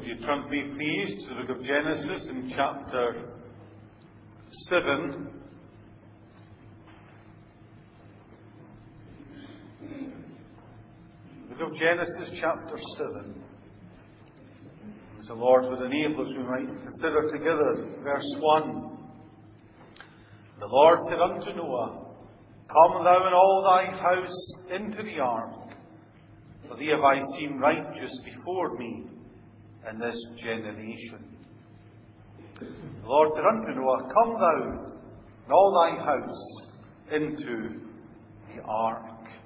you turn to me, please, to the book of Genesis in chapter 7. The book of Genesis, chapter 7. As the Lord would enable us, we might consider together verse 1. The Lord said unto Noah, Come thou and all thy house into the ark, for thee have I seen righteous before me in this generation. The Lord said unto Noah, Come thou and all thy house into the ark.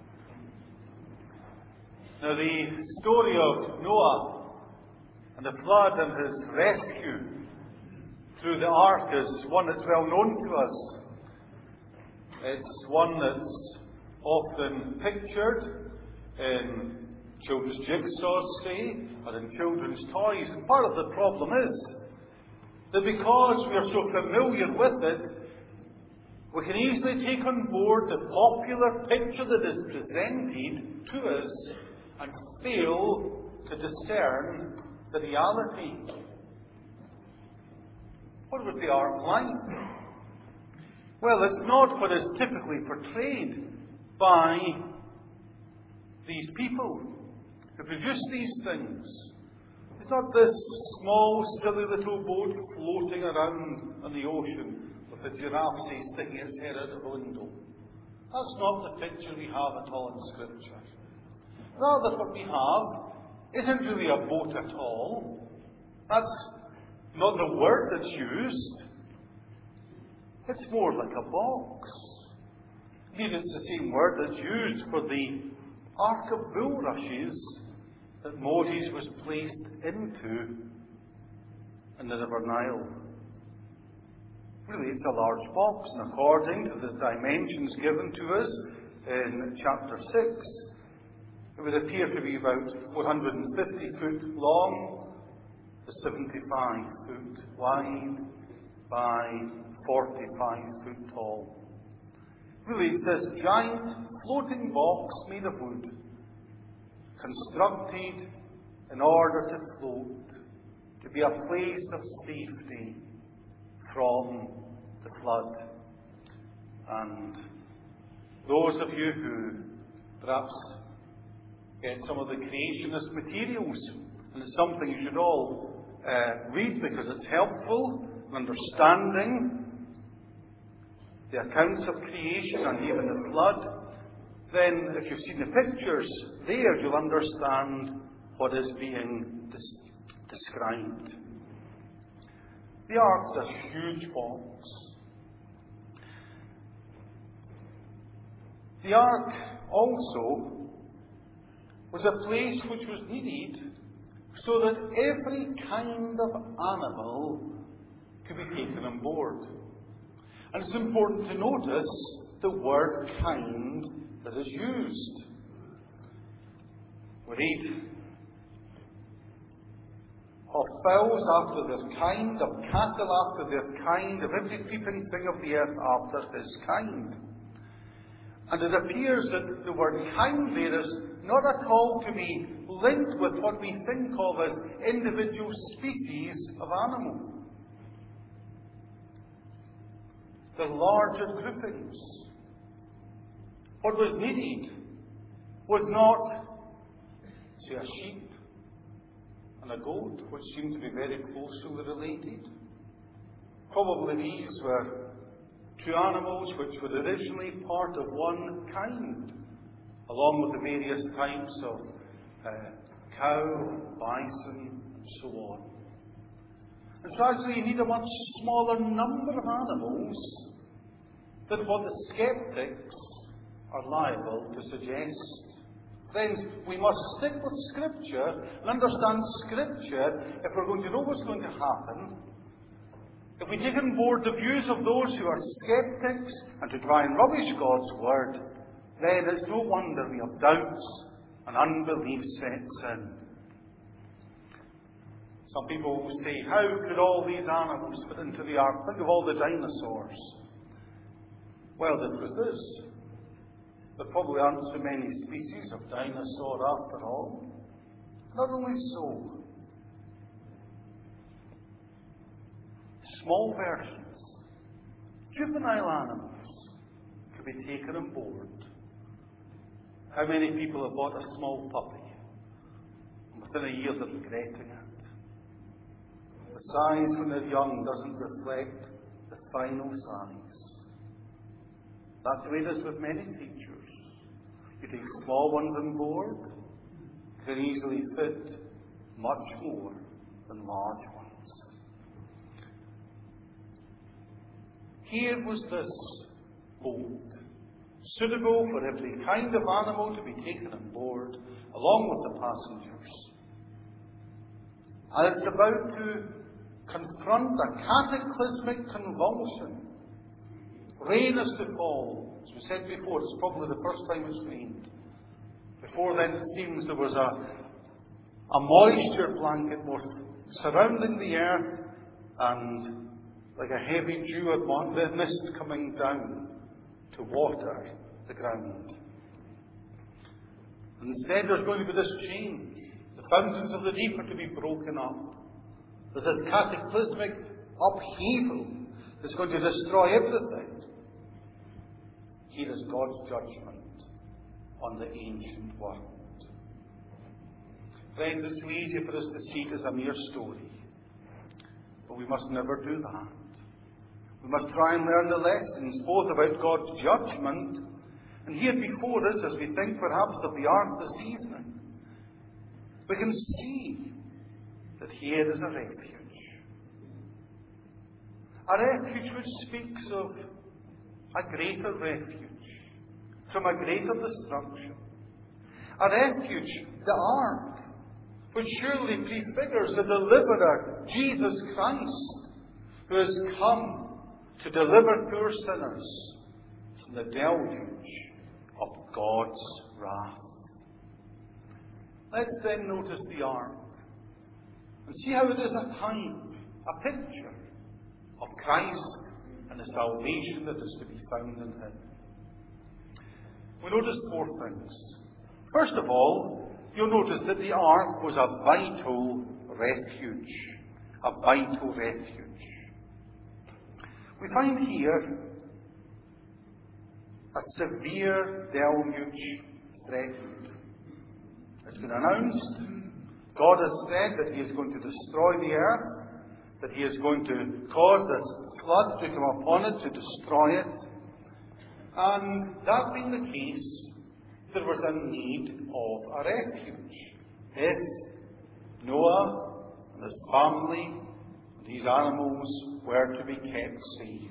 Now the story of Noah and the flood and his rescue through the ark is one that's well known to us. It's one that's often pictured in children's jigsaws, say, or in children's toys. And part of the problem is that because we are so familiar with it, we can easily take on board the popular picture that is presented to us and fail to discern the reality. What was the ark like? Well, it's not what is typically portrayed by these people who produce these things. It's not this small, silly little boat floating around on the ocean with a giraffe, say, sticking its head out of the window. That's not the picture we have at all in Scripture. Rather, what we have isn't really a boat at all. That's not the word that's used. It's more like a box. Indeed, it's the same word that's used for the ark of bulrushes that Moses was placed into in the River Nile. Really, it's a large box, and according to the dimensions given to us in chapter 6, it would appear to be about 450 foot long, 75 foot wide by 45 foot tall. Really, it's this giant floating box made of wood, constructed in order to float, to be a place of safety from the flood. And those of you who perhaps get some of the creationist materials, and it's something you should all read because it's helpful in understanding the accounts of creation and even the flood, then if you've seen the pictures there, you'll understand what is being described. The ark's a huge box. The ark also was a place which was needed so that every kind of animal could be taken on board. And it's important to notice the word kind that is used. We read of fowls after their kind, of cattle after their kind, of every creeping thing of the earth after his kind. And it appears that the word kind there is not at all to be linked with what we think of as individual species of animal. The larger groupings. What was needed was not, say, a sheep and a goat, which seemed to be very closely related. Probably these were two animals which were originally part of one kind, along with the various types of cow, bison, and so on. And so actually you need a much smaller number of animals than what the skeptics are liable to suggest. Friends, we must stick with Scripture and understand Scripture if we're going to know what's going to happen. If we take on board the views of those who are skeptics and to try and rubbish God's Word, then it's no wonder we have doubts and unbelief sets in. Some people will say, how could all these animals fit into the ark? Think of all the dinosaurs. Well, the truth is, there probably aren't so many species of dinosaur after all. Not only so, small versions, juvenile animals, could be taken on board. How many people have bought a small puppy and within a year they're regretting it? The size when they're young doesn't reflect the final size. That's the way it is with many teachers. You take small ones on board, you can easily fit much more than large ones. Here was this boat, suitable for every kind of animal to be taken on board, along with the passengers. And it's about to confront a cataclysmic convulsion. Rain is to fall. As we said before, it's probably the first time it's rained. Before then, it seems there was a moisture blanket surrounding the earth, and like a heavy dew of mist coming down to water the ground. Instead, there's going to be this change. The fountains of the deep are to be broken up. There's this cataclysmic upheaval that's going to destroy everything. Here is God's judgment on the ancient world. Friends, it's so easy for us to see it as a mere story. But we must never do that. We must try and learn the lessons, both about God's judgment, and here before us, as we think perhaps of the ark this evening, we can see that here is a refuge. A refuge which speaks of a greater refuge from a greater destruction. A refuge, the ark, which surely prefigures the deliverer, Jesus Christ, who has come to deliver poor sinners from the deluge of God's wrath. Let's then notice the ark and see how it is a type, a picture of Christ and the salvation that is to be found in Him. We notice four things. First of all, you'll notice that the ark was a vital refuge. A vital refuge. We find here a severe deluge threatened. It's been announced. God has said that He is going to destroy the earth, that He is going to cause this flood to come upon it, to destroy it. And that being the case, there was a need of a refuge. If Noah and his family and these animals were to be kept safe.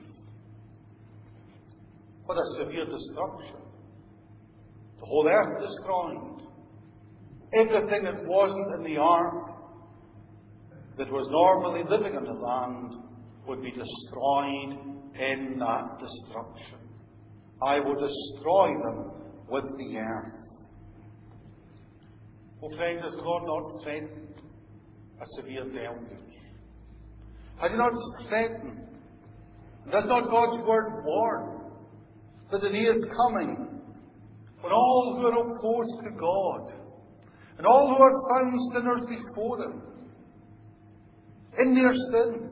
What a severe destruction. The whole earth destroyed. Everything that wasn't in the ark, that was normally living on the land, would be destroyed in that destruction. I will destroy them with the earth. Oh friend, has God not threatened a severe deluge? Has He not threatened? Does not God's word warn that the day is coming when all who are opposed to God and all who are found sinners before Him in their sin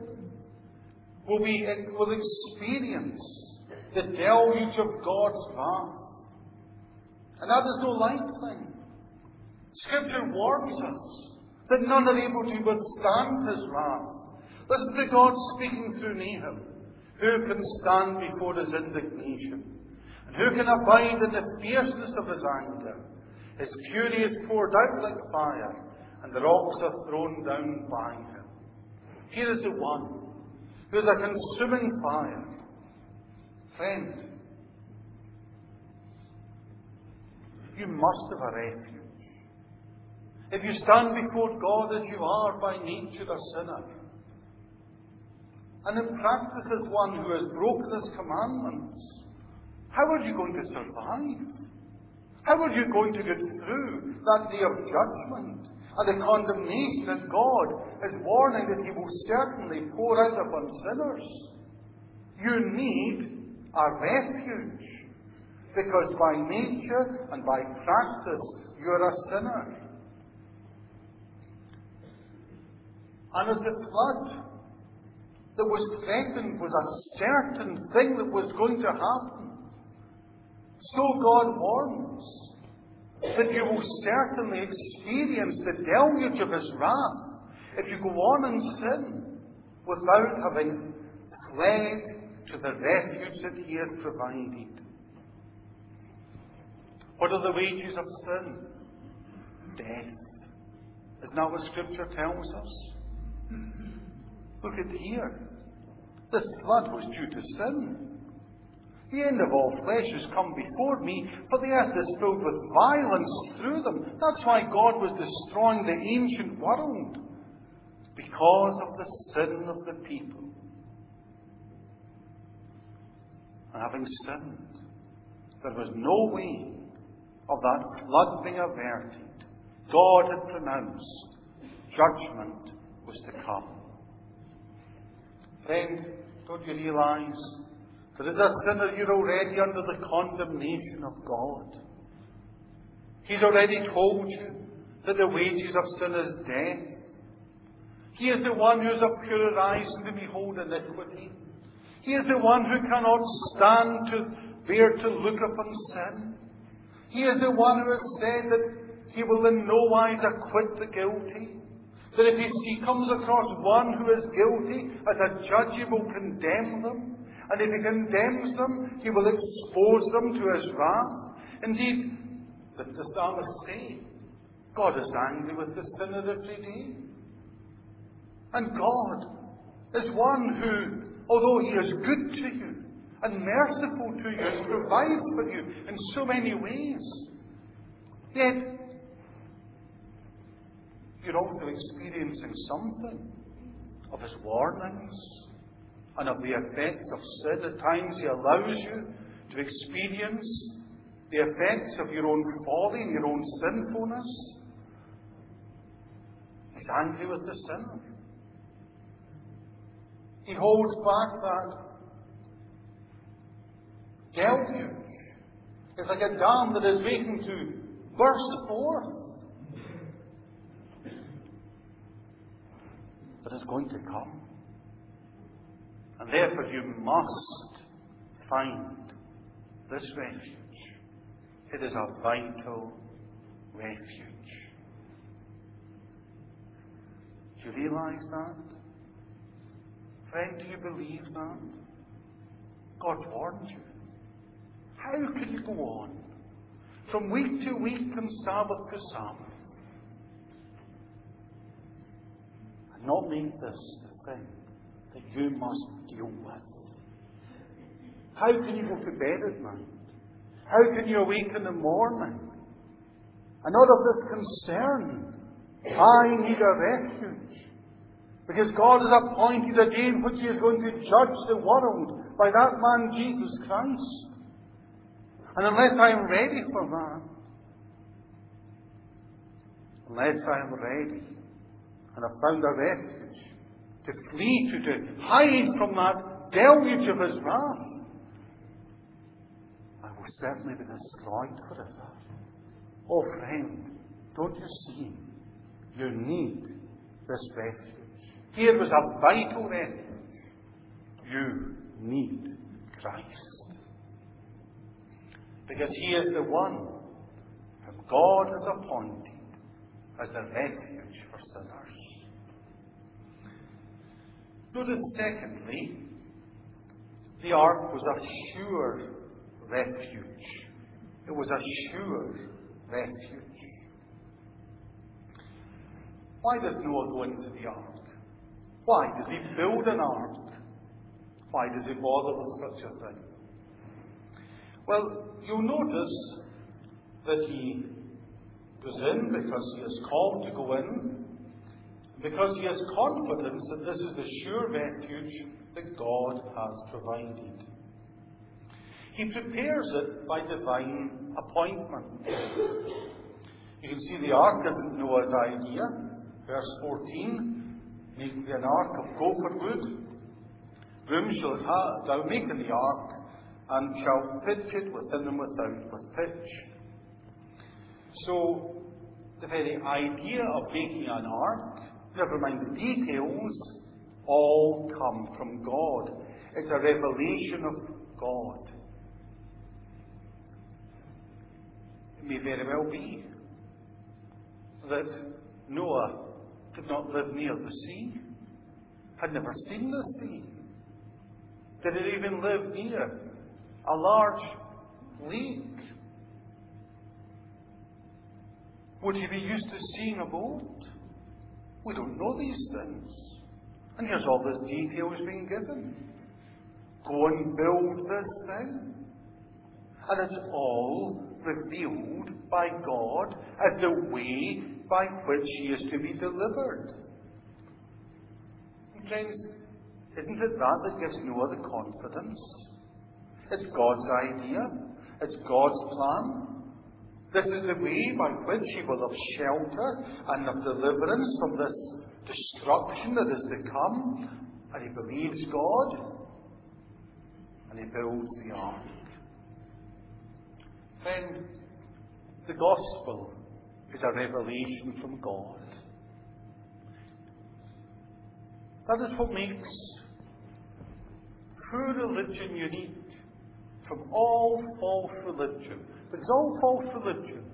will experience the deluge of God's wrath? And that is no light thing. Scripture warns us that none are able to withstand His wrath. Listen to God speaking through Nahum. Who can stand before His indignation? And who can abide in the fierceness of His anger? His fury is poured out like fire, and the rocks are thrown down by Him. Here is the one who is a consuming fire. Friend, you must have a refuge. If you stand before God as you are by nature a sinner, and in practice as one who has broken His commandments, how are you going to survive? How are you going to get through that day of judgment and the condemnation that God is warning that He will certainly pour out upon sinners? You need a refuge, because by nature and by practice you're a sinner. And as the flood that was threatened was a certain thing that was going to happen. So God warns that you will certainly experience the deluge of His wrath if you go on in sin without having fled to the refuge that He has provided. What are the wages of sin? Death. Isn't that what Scripture tells us? Look at here. This flood was due to sin. The end of all flesh has come before me, for the earth is filled with violence through them. That's why God was destroying the ancient world, because of the sin of the people. And having sinned, there was no way of that flood being averted. God had pronounced judgment was to come. Friend, don't you realize that as a sinner you're already under the condemnation of God? He's already told you that the wages of sin is death. He is the one who has a purer eyes to behold iniquity. He is the one who cannot stand to bear to look upon sin. He is the one who has said that He will in no wise acquit the guilty. That if He comes across one who is guilty, as a judge He will condemn them. And if He condemns them, He will expose them to His wrath. Indeed, the psalmist say, God is angry with the sinner every day. And God is one who, although He is good to you, and merciful to you, and provides for you in so many ways, yet you're also experiencing something of His warnings and of the effects of sin. At times He allows you to experience the effects of your own folly and your own sinfulness. He's angry with the sinner. He holds back that deluge. It's like a dam that is waiting to burst forth. But it's going to come. And therefore you must find this refuge. It is a vital refuge. Do you realize that? Friend, do you believe that? God warned you. How can you go on from week to week and Sabbath to Sabbath and not make this the thing that you must deal with? How can you go to bed at night? How can you awake in the morning and not of this concern? I need a refuge. Because God has appointed a day in which He is going to judge the world by that man Jesus Christ. And unless I am ready for that, unless I am ready and have found a refuge to flee to hide from that deluge of His wrath, I will certainly be destroyed for it. Oh friend, don't you see? You need this refuge. Here was a vital refuge. You need Christ. Because He is the one whom God has appointed as the refuge for sinners. Notice, secondly, the ark was a sure refuge. It was a sure refuge. Why does Noah go into the ark? Why does he build an ark? Why does he bother with such a thing? Well, you'll notice that he goes in because he is called to go in, because he has confidence that this is the sure refuge that God has provided. He prepares it by divine appointment. You can see the ark isn't Noah's idea. Verse 14, make thee an ark of gopher wood. Room shall thou make in the ark, and shall pitch it within and without with pitch. So, the very idea of making an ark, never mind the details, all come from God. It's a revelation of God. It may very well be that Noah did not live near the sea, had never seen the sea, didn't even live near a large lake. Would he be used to seeing a boat? We don't know these things. And here's all this details being given. Go and build this thing. And it's all revealed by God as the way by which he is to be delivered. And friends, isn't it that gives Noah the confidence? It's God's idea. It's God's plan. This is the way by which he will have shelter and of deliverance from this destruction that is to come. And he believes God. And he builds the ark. Friend, the gospel is a revelation from God. That is what makes true religion unique from all false religion. Because all false religion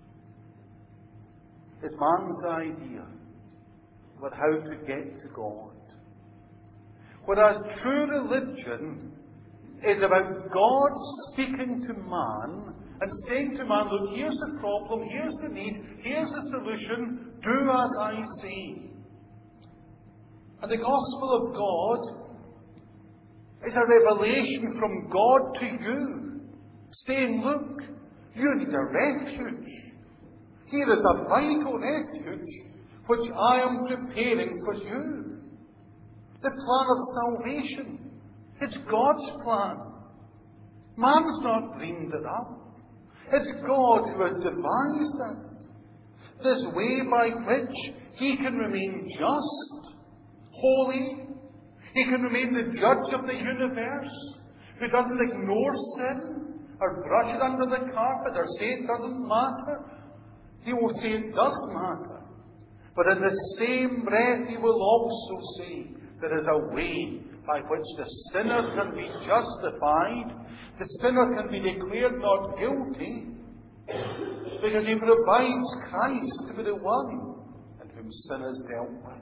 is man's idea about how to get to God. Whereas true religion is about God speaking to man and saying to man, look, here's the problem, here's the need, here's the solution, do as I say. And the gospel of God is a revelation from God to you, saying, look, you need a refuge. Here is a vital refuge which I am preparing for you. The plan of salvation. It's God's plan. Man's not dreamed it up. It's God who has devised it. This way by which he can remain just, holy. He can remain the judge of the universe, who doesn't ignore sin, or brush it under the carpet, or say it doesn't matter. He will say it does matter. But in the same breath he will also say there is a way by which the sinner can be justified, the sinner can be declared not guilty, because he provides Christ to be the one in whom sin is dealt with.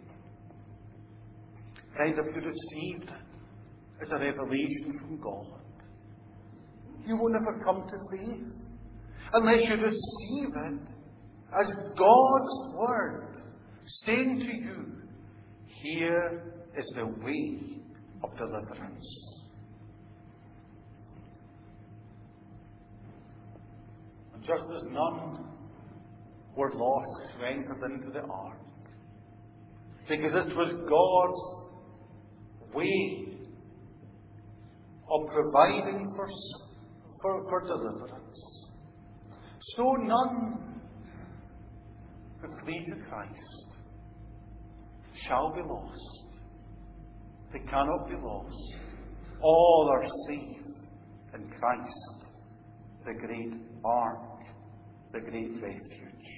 Friend, if you received it as a revelation from God, you will never come to faith unless you receive it as God's word, saying to you, here is the way of deliverance. And just as none were lost who entered into the ark, because this was God's way of providing for deliverance, so none who flee to Christ shall be lost. They cannot be lost. All are safe in Christ, the great ark, the great refuge.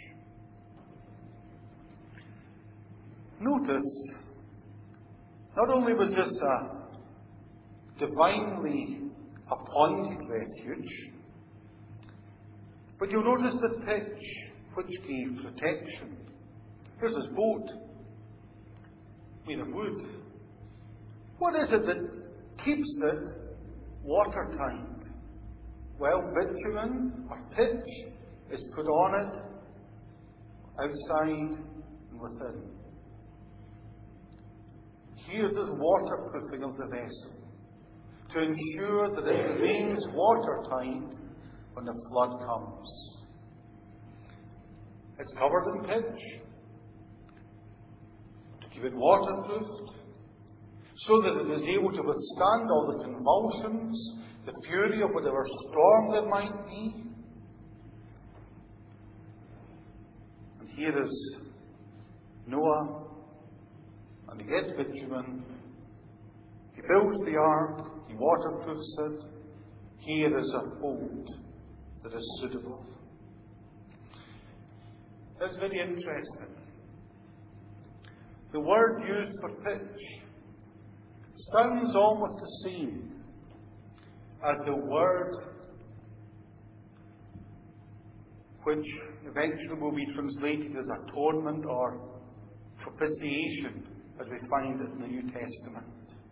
Notice, not only was this a divinely appointed refuge, but you'll notice the pitch which gave protection. Here's his boat, made of wood. What is it that keeps it watertight? Well, bitumen or pitch is put on it, outside and within. Here's this waterproofing of the vessel to ensure that it remains watertight when the flood comes. It's covered in pitch to keep it waterproofed, so that it is able to withstand all the convulsions, the fury of whatever storm there might be. And here is Noah, and he gets bitumen, he builds the ark, he waterproofs it. Here is a boat that is suitable. That's very interesting. The word used for pitch sounds almost the same as the word which eventually will be translated as atonement or propitiation, as we find it in the New Testament.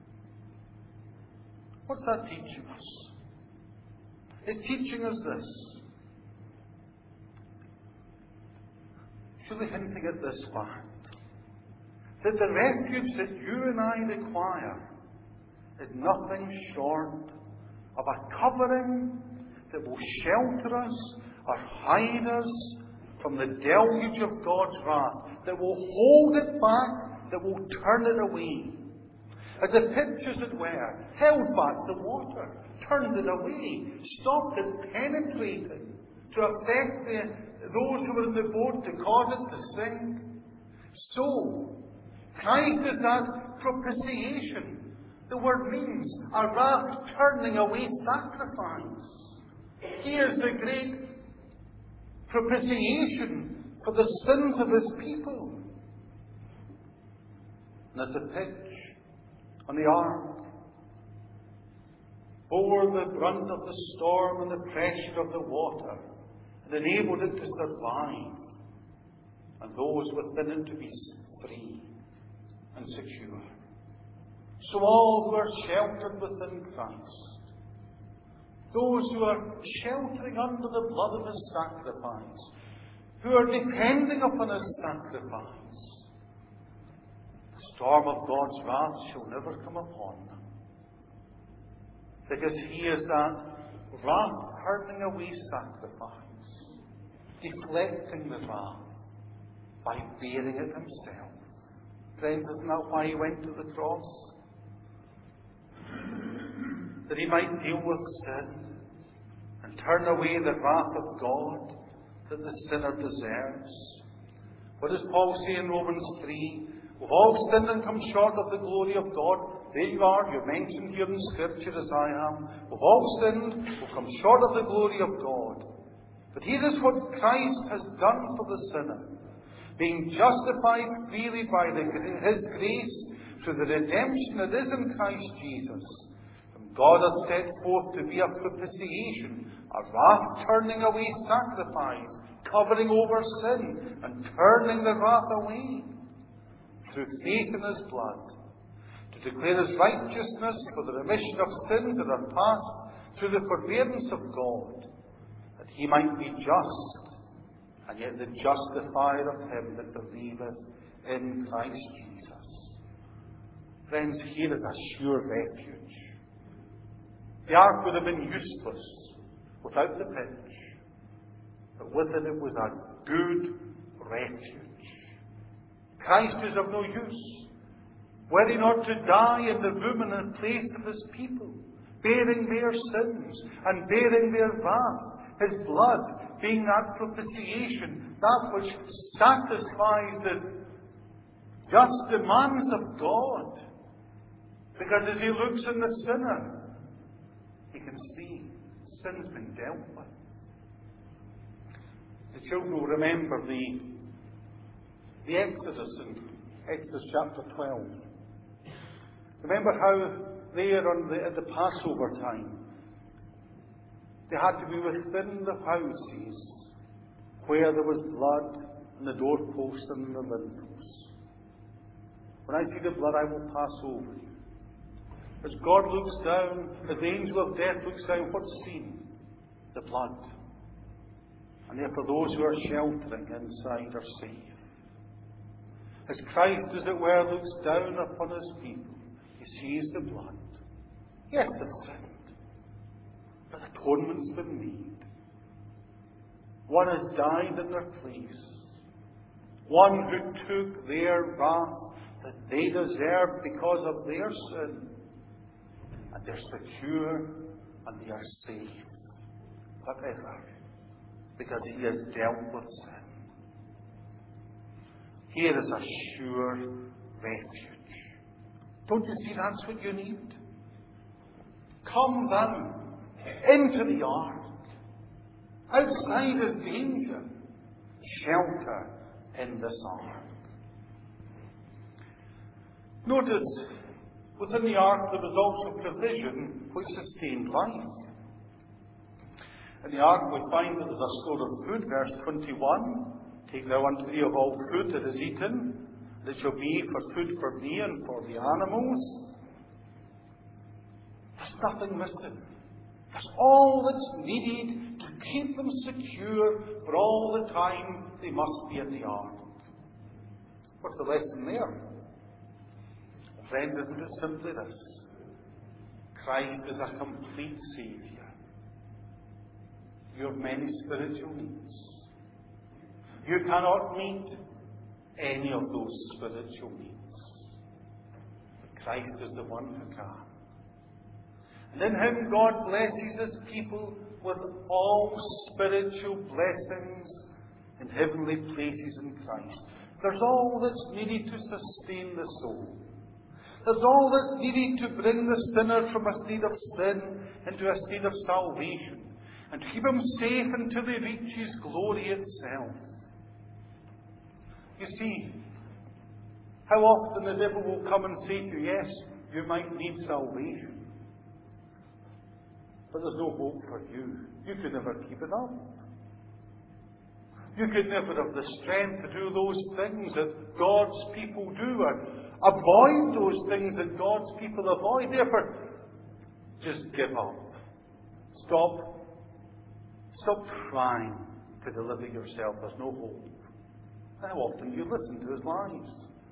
What's that teaching us? It's teaching us this. Surely hinting at this fact, that the refuge that you and I require is nothing short of a covering that will shelter us or hide us from the deluge of God's wrath, that will hold it back, that will turn it away. As the pitch, as it were, held back the water, turned it away, stopped it penetrating to affect those who were in the boat, to cause it to sink. So, Christ is that propitiation. The word means a wrath turning away sacrifice. He is the great propitiation for the sins of His people. And as the pitch on the ark bore the brunt of the storm and the pressure of the water, and enabled it to survive, and those within it to be free and secure. So all who are sheltered within Christ, those who are sheltering under the blood of His sacrifice, who are depending upon His sacrifice, the storm of God's wrath shall never come upon them, because He is that wrath-turning away sacrifice, deflecting the wrath by bearing it Himself. Friends, isn't that why He went to the cross? That He might deal with sin and turn away the wrath of God that the sinner deserves. What does Paul say in Romans 3? We've all sinned and come short of the glory of God. There you are, you're mentioned here in Scripture as I am. We've all sinned, we've come short of the glory of God. But here is what Christ has done for the sinner. Being justified freely by His grace through the redemption that is in Christ Jesus, whom God hath set forth to be a propitiation, a wrath-turning away sacrifice, covering over sin and turning the wrath away, through faith in His blood, to declare His righteousness for the remission of sins that are past through the forbearance of God, that He might be just, and yet the justifier of him that believeth in Christ Jesus. Friends, here is a sure refuge. The ark would have been useless without the pitch, but with it was a good refuge. Christ is of no use, were He not to die in the room and in the place of His people, bearing their sins and bearing their wrath, His blood being that propitiation, that which satisfies the just demands of God. Because as He looks in the sinner, He can see sin's been dealt with. The children will remember the Exodus in Exodus chapter 12. Remember how there at the Passover time, they had to be within the houses where there was blood on the doorposts and the lintels. When I see the blood, I will pass over you. As God looks down, as the angel of death looks down, what's seen? The blood. And therefore those who are sheltering inside are safe. As Christ, as it were, looks down upon His people, He sees the blood. Yes, they've sinned, but atonement's been made. One has died in their place. One who took their wrath that they deserved because of their sin. And they're secure and they are safe forever, because He has dealt with sin. Here is a sure refuge. Don't you see that's what you need? Come down into the ark. Outside is danger. Shelter in this ark. Notice, within the ark there was also provision which sustained life. In the ark we find that there's a store of food, verse 21. Take thou unto thee of all food that is eaten, that shall be for food for thee and for the animals. There's nothing missing. There's all that's needed to keep them secure for all the time they must be in the ark. What's the lesson there? Friend, isn't it simply this? Christ is a complete Saviour. You have many spiritual needs. You cannot meet any of those spiritual needs. But Christ is the one who can. And in Him God blesses His people with all spiritual blessings in heavenly places in Christ. There's all that's needed to sustain the soul. There's all that's needed to bring the sinner from a state of sin into a state of salvation, and to keep him safe until he reaches glory itself. You see, how often the devil will come and say to you, yes, you might need salvation, but there's no hope for you. You could never keep it up. You could never have the strength to do those things that God's people do, or avoid those things that God's people avoid. Therefore, just give up. Stop trying to deliver yourself. There's no hope. How often do you listen to his lies?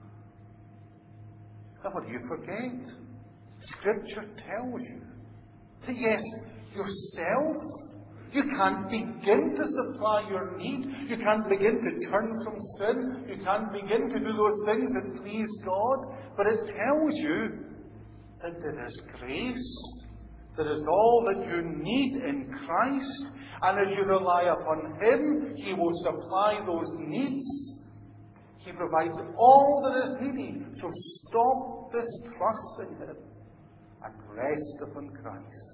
And what do you forget? Scripture tells you that yes, yourself, you can't begin to supply your need. You can't begin to turn from sin. You can't begin to do those things that please God. But it tells you that there is grace. There is all that you need in Christ. And as you rely upon Him, He will supply those needs. He provides all that is needed. So stop distrusting Him and rest upon Christ.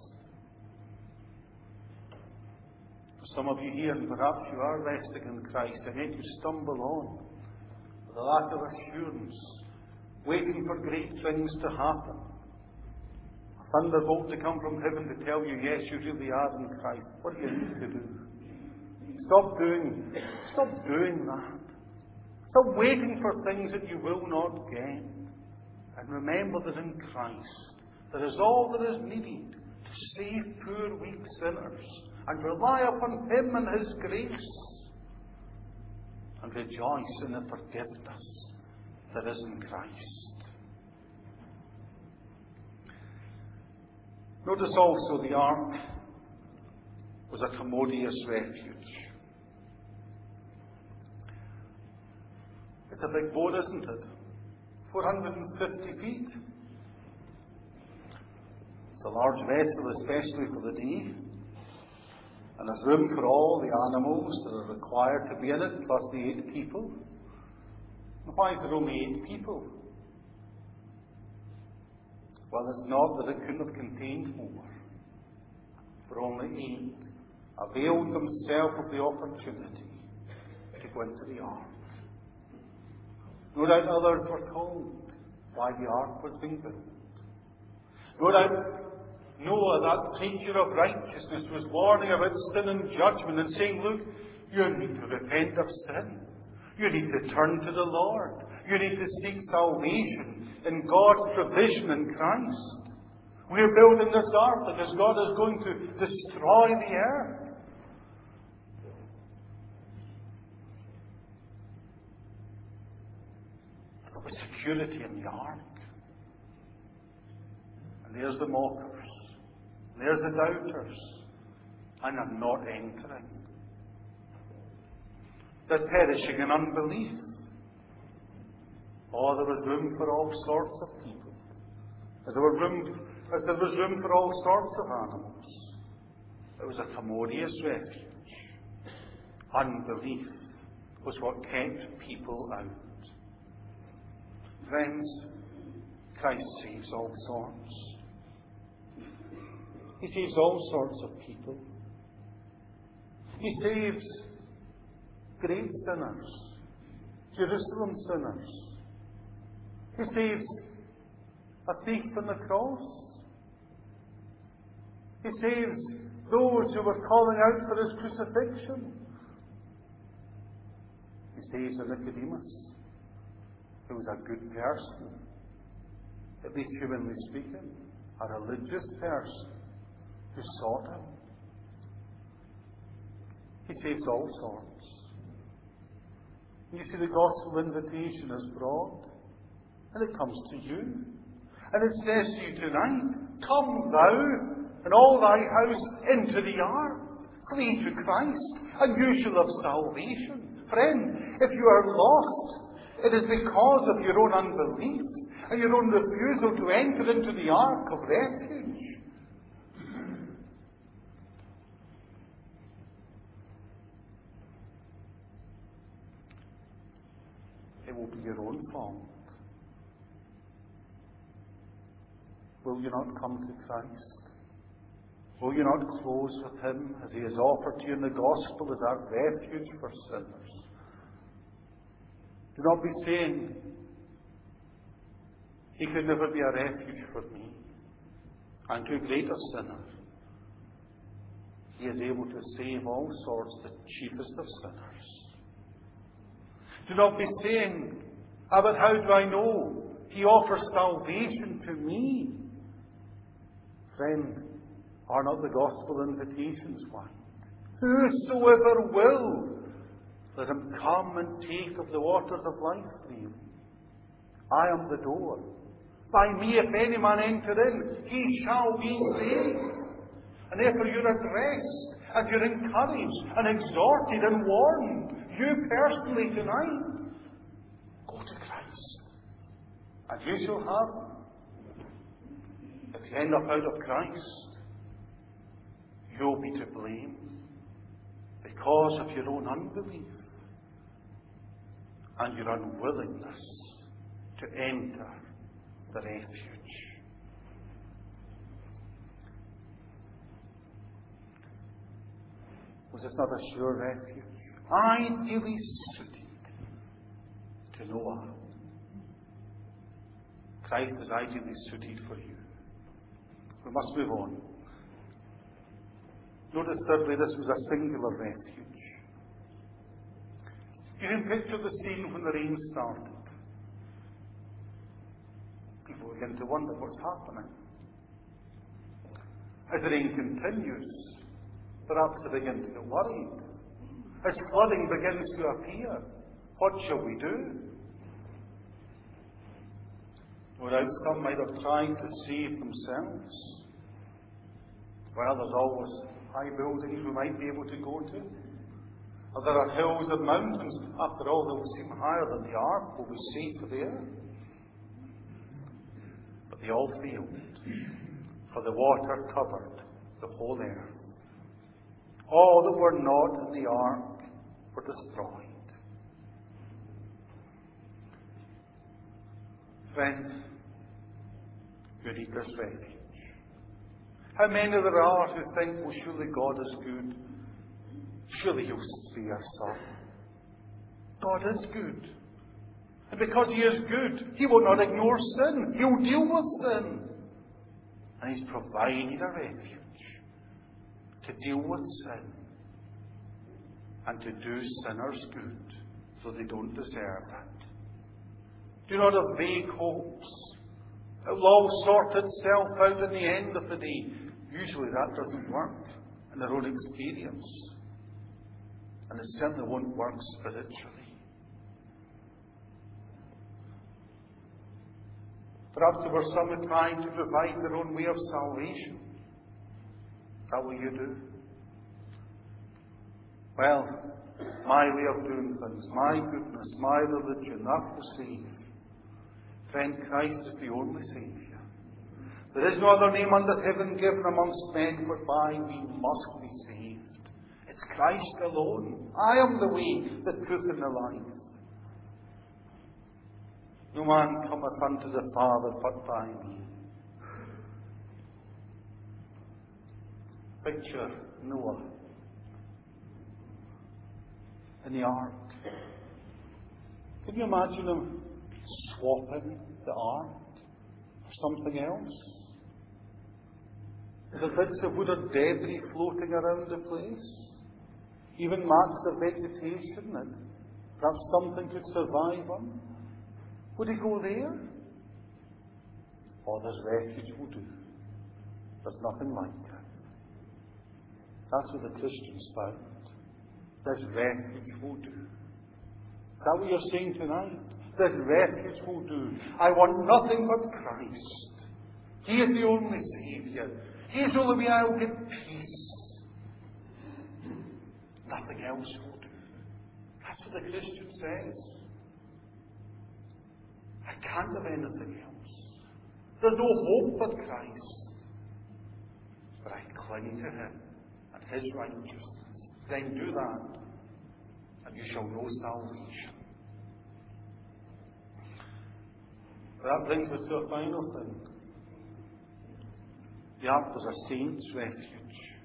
For some of you here, and perhaps you are resting in Christ, and yet you stumble on with a lack of assurance, waiting for great things to happen. A thunderbolt to come from heaven to tell you, yes, you really are in Christ. What do you need to do? Stop doing that. Stop waiting for things that you will not get. And remember that in Christ there is all that is needed to save poor, weak sinners. And rely upon Him and His grace. And rejoice in the forgiveness that is in Christ. Notice also the ark was a commodious refuge. It's a big boat, isn't it? 450 feet. It's a large vessel, especially for the day. And there's room for all the animals that are required to be in it, plus the 8 people. And why is there only 8 people? Well, it's not that it couldn't have contained more. For only 8 availed themselves of the opportunity to go into the ark. No doubt others were told why the ark was being built. No doubt Noah, that preacher of righteousness, was warning about sin and judgment and saying, look, you need to repent of sin. You need to turn to the Lord. You need to seek salvation in God's provision in Christ. We're building this ark because God is going to destroy the earth. There was security in the ark. And there's the mockers. There's the doubters, and are not entering. They're perishing in unbelief. Oh, there was room for all sorts of people. As there was room for all sorts of animals. It was a commodious refuge. Unbelief was what kept people out. Friends, Christ saves all sorts. He saves all sorts of people. He saves great sinners, Jerusalem sinners. He saves a thief on the cross. He saves those who were calling out for his crucifixion. He saves a Nicodemus, who was a good person, at least humanly speaking, a religious person who sought him. He saves all sorts. You see, the gospel invitation is broad, and it comes to you. And it says to you tonight, come thou and all thy house into the ark. Cleave to Christ, and you shall have salvation. Friend, if you are lost, it is because of your own unbelief and your own refusal to enter into the ark of refuge. It will be your own fault. Will you not come to Christ? Will you not close with him as he has offered to you in the gospel as our refuge for sinners? Do not be saying, he could never be a refuge for me. I'm too great a sinner. He is able to save all sorts, the chiefest of sinners. Do not be saying, but how do I know he offers salvation to me? Friend, are not the gospel invitations one? Whosoever will, let him come and take of the waters of life freely. I am the door. By me, if any man enter in, he shall be saved. And therefore you're addressed, and you're encouraged, and exhorted, and warned. You personally tonight, go to Christ, and you shall have him. If you end up out of Christ, you'll be to blame because of your own unbelief and your unwillingness to enter the refuge. Was this not a sure refuge? Ideally suited to Noah. Christ is ideally suited for you. We must move on. Notice thirdly, this was a singular refuge. You can picture the scene when the rain started. People begin to wonder what's happening. As the rain continues, perhaps they begin to get worried. As flooding begins to appear, what shall we do? No doubt some might have tried to save themselves. Well, there's always high buildings we might be able to go to. Or there are hills and mountains. After all, they will seem higher than the ark. Will be safe there. But they all failed, for the water covered the whole earth. All that were not in the ark were destroyed. Friend, you need this refuge. How many there are who think, well, surely God is good. Surely He'll spare some. God is good. And because He is good, He will not ignore sin. He'll deal with sin. And He's provided a refuge to deal with sin and to do sinners good, though they don't deserve it. Do not have vague hopes. It will all sort itself out in the end of the day. Usually that doesn't work in their own experience. And it certainly won't work spiritually. Perhaps there were some who tried to provide their own way of salvation. Is that what you do? Well, my way of doing things, my goodness, my religion, that will save. Friend, Christ is the only Saviour. There is no other name under heaven given amongst men whereby we must be saved. It's Christ alone. I am the way, the truth, and the life. No man cometh unto the Father but by me. Picture Noah in the ark. Can you imagine him swapping the ark something else? Are there bits of wood or debris floating around the place? Even marks of vegetation that perhaps something could survive on? Would he go there? Oh, there's refuge will do. There's nothing like it. That's what the Christians found. There's refuge will do. Is that what you're saying tonight? There's refuge will do. I want nothing but Christ. He is the only Saviour. He is the only way I'll get peace. Nothing else will do. That's what the Christian says. I can't have anything else. There's no hope but Christ. But I cling to Him and His righteousness. Then do that, and you shall know salvation. That brings us to a final thing. The ark was a saint's refuge.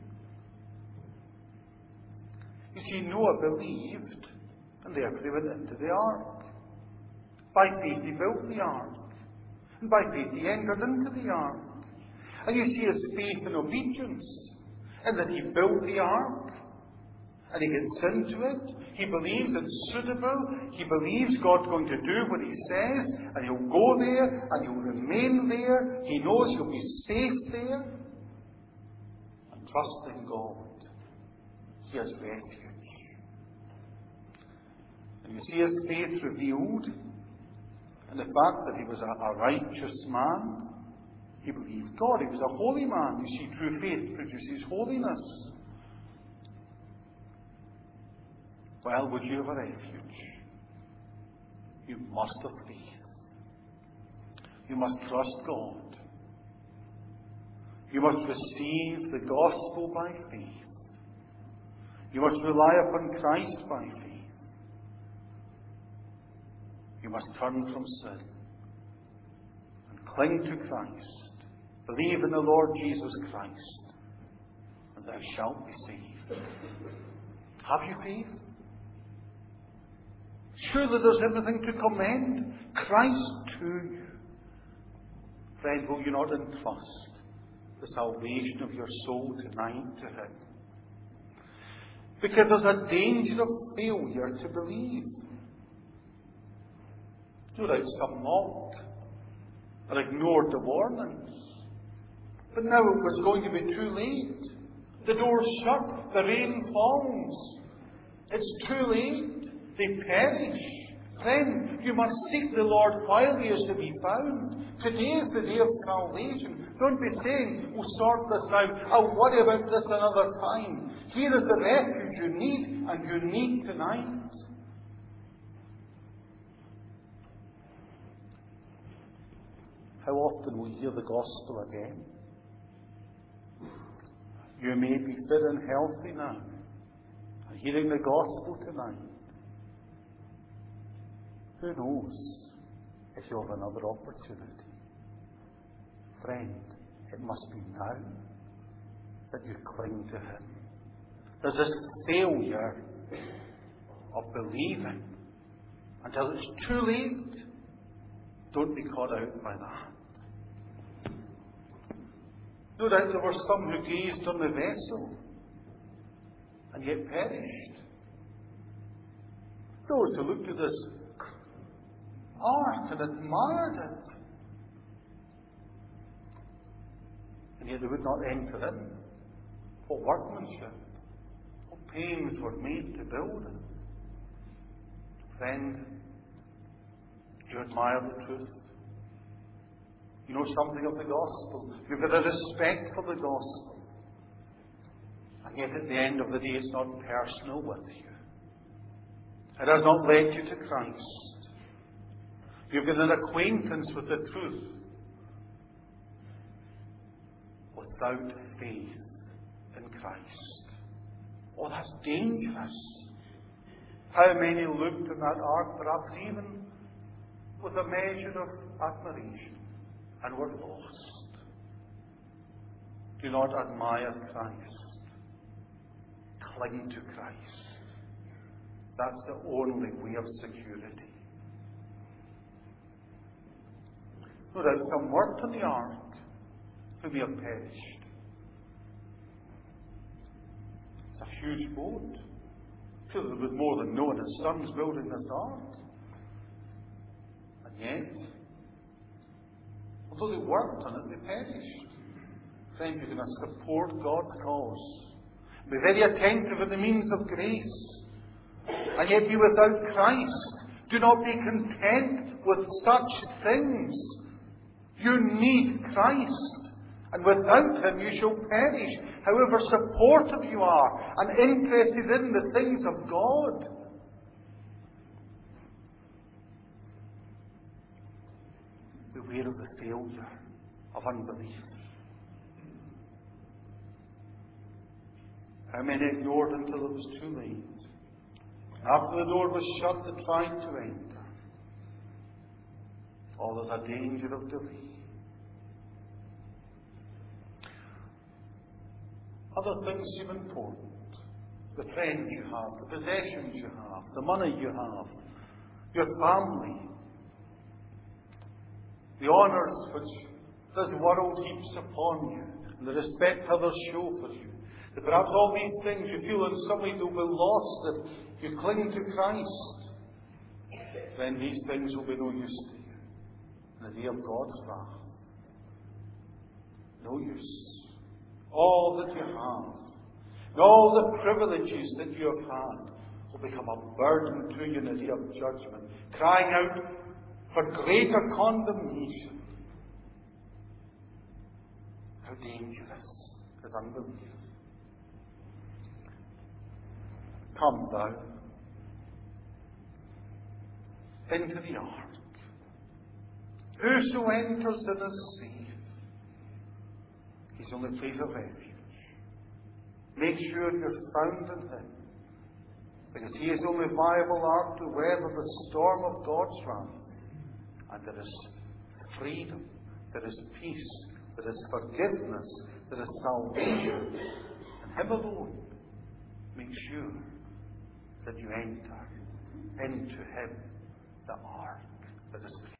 You see, Noah believed, and therefore he went into the ark. By faith he built the ark. And by faith he entered into the ark. And you see his faith and obedience, and that he built the ark, and he gets into it. He believes it's suitable. He believes God's going to do what He says, and he'll go there, and he'll remain there. He knows he'll be safe there. And trusting God, he has refuge. And you see his faith revealed in the fact that he was a righteous man. He believed God. He was a holy man. You see, true faith produces holiness. Well, would you have a refuge? You must have faith. You must trust God. You must receive the gospel by faith. You must rely upon Christ by faith. You must turn from sin and cling to Christ. Believe in the Lord Jesus Christ, and thou shalt be saved. Have you faith? Surely there's everything to commend Christ to you. Friend, will you not entrust the salvation of your soul tonight to Him? Because there's a danger of failure to believe. No doubt some mocked or ignored the warnings. But now it was going to be too late. The door's shut. The rain falls. It's too late. They perish. Then you must seek the Lord while He is to be found. Today is the day of salvation. Don't be saying, we'll sort this out. I'll worry about this another time. Here is the refuge you need, and you need tonight. How often we hear the gospel again? You may be fit and healthy now, hearing the gospel tonight. Who knows if you'll have another opportunity? Friend, it must be now that you cling to Him. There's this failure of believing until it's too late. Don't be caught out by that. No doubt there were some who gazed on the vessel and yet perished. Those who looked at this ark and admired it, and yet they would not enter in. What workmanship, what pains were made to build it. Friend, do you admire the truth? You know something of the gospel. You've got a respect for the gospel. And yet at the end of the day it's not personal with you. It has not led you to Christ. You've got an acquaintance with the truth without faith in Christ. Oh, that's dangerous. How many looked in that ark, perhaps even with a measure of admiration, and were lost. Do not admire Christ. Cling to Christ. That's the only way of security. No doubt some worked on the ark who may have perished. It's a huge boat. Surely there was more than Noah and his sons building this ark. And yet, although they worked on it, they perished. Friend, you're going to support God's cause. Be very attentive in the means of grace. And yet be without Christ. Do not be content with such things. You need Christ. And without Him you shall perish. However supportive you are and interested in the things of God. Beware of the failure of unbelief. How many ignored until it was too late? After the door was shut, they tried to enter. Oh, there's a danger of delay. Other things seem important. The friends you have, the possessions you have, the money you have, your family, the honours which this world heaps upon you, and the respect others show for you. That perhaps all these things you feel in some way will be lost if you cling to Christ. Then these things will be no use to you in the day of God's wrath. No use. All that you have, and all the privileges that you have had, will become a burden to you in the day of judgment, crying out for greater condemnation. How dangerous is unbelief. Come thou into the ark. Whoso enters in is safe. He's only place of refuge. Make sure you're found in Him, because He is the only viable ark to weather the storm of God's wrath. And there is freedom, there is peace, there is forgiveness, there is salvation. And Him alone. Make sure that you enter into Him, the ark that is